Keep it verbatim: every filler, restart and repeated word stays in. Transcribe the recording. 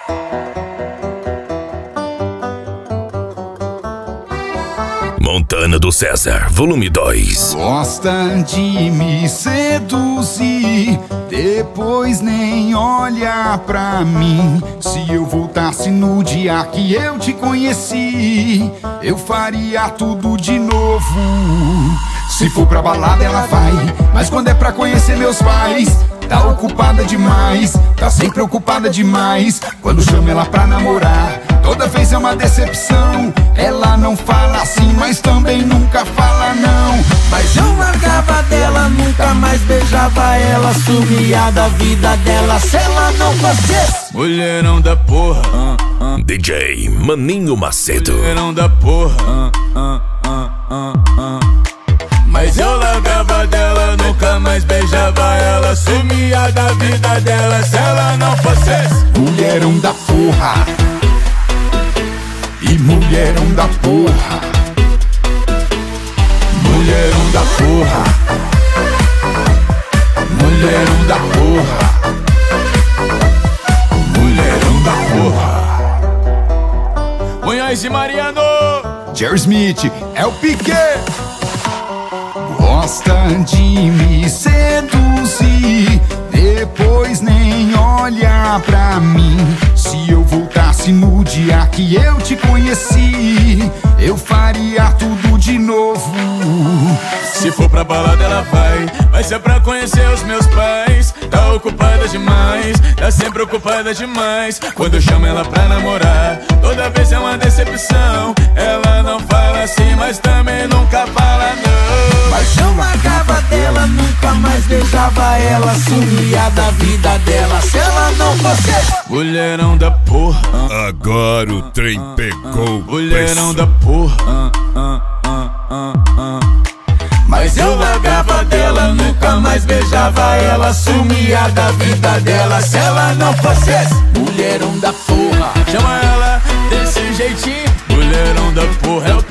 Montana do César, volume dois. Gosta de me seduzir, depois nem olha pra mim. Se eu voltasse no dia que eu te conheci, eu faria tudo de novo. Se for pra balada ela vai, mas quando é pra conhecer meus pais, tá ocupada demais, tá sempre ocupada demais. Quando chamo ela pra namorar, toda vez é uma decepção. Ela não fala assim, mas também nunca fala não. Mas eu largava dela, nunca mais beijava ela, sumia da vida dela se ela não fosse mulherão da porra. uh, uh. D J Maninho Macedo. Mulherão da porra. uh, uh, uh, uh, uh. Mas eu largava dela, nunca mais beijava ela, sumia da vida dela se ela não fosse mulherão da porra. E mulherão da porra. Mulherão da porra. Mulherão da porra. Mulherão da porra. Munhoz e Mariano, Jerry Smith, é o Piquet. Gosta de me seduzir, depois nem olha pra mim. Se eu voltasse no dia que eu te conheci, eu faria tudo de novo. Se for pra balada ela vai, vai ser pra conhecer os meus pais. Tá ocupada demais, tá sempre ocupada demais. Quando eu chamo ela pra namorar, toda vez é uma decepção. Ela não fala assim, mas também nunca fala não. Mas eu largava dela, nunca mais beijava ela, sumia da vida dela se ela não fosse mulherão da porra. uh, Agora o trem uh, pegou. uh, mulherão da porra. uh, uh, uh, uh, uh. Mas eu largava dela, nunca mais beijava ela, sumia da vida dela se ela não fosse mulherão da porra. Chama ela desse jeitinho, mulherão da porra. É o